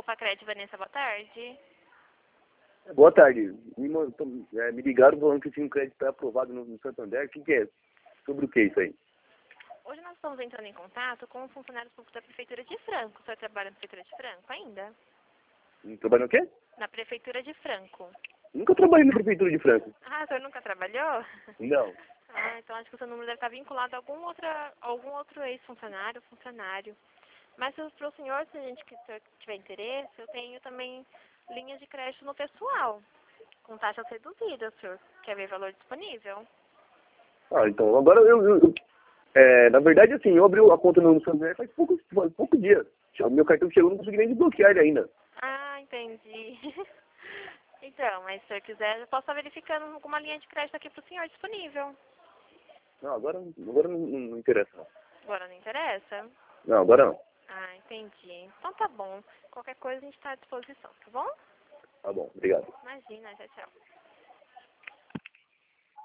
Facred, Vanessa, boa tarde. Boa tarde. Me ligaram falando que tinha um crédito aprovado no Santander. O que é? Sobre o que isso aí? Hoje nós estamos entrando em contato com funcionários públicos da Prefeitura de Franco. O senhor trabalha na Prefeitura de Franco ainda? Trabalha no quê? Na Prefeitura de Franco. Nunca trabalhei na Prefeitura de Franco. Ah, o senhor nunca trabalhou? Não. Ah, então acho que o seu número deve estar vinculado a algum outro ex-funcionário, funcionário. Mas para o senhor, se a gente tiver interesse, eu tenho também linhas de crédito no pessoal, com taxas reduzidas, o senhor quer ver valor disponível? Ah, então, agora na verdade, assim, eu abri a conta no Santander faz pouco dia. O meu cartão chegou, não consegui nem desbloquear ele ainda. Ah, entendi. Então, mas se o senhor quiser, eu posso estar verificando alguma linha de crédito aqui para o senhor disponível. Não, agora não interessa, não. Agora não interessa? Não, agora não. Ah, entendi. Então tá bom. Qualquer coisa a gente está à disposição, tá bom? Tá bom, obrigado. Imagina, tchau, tchau.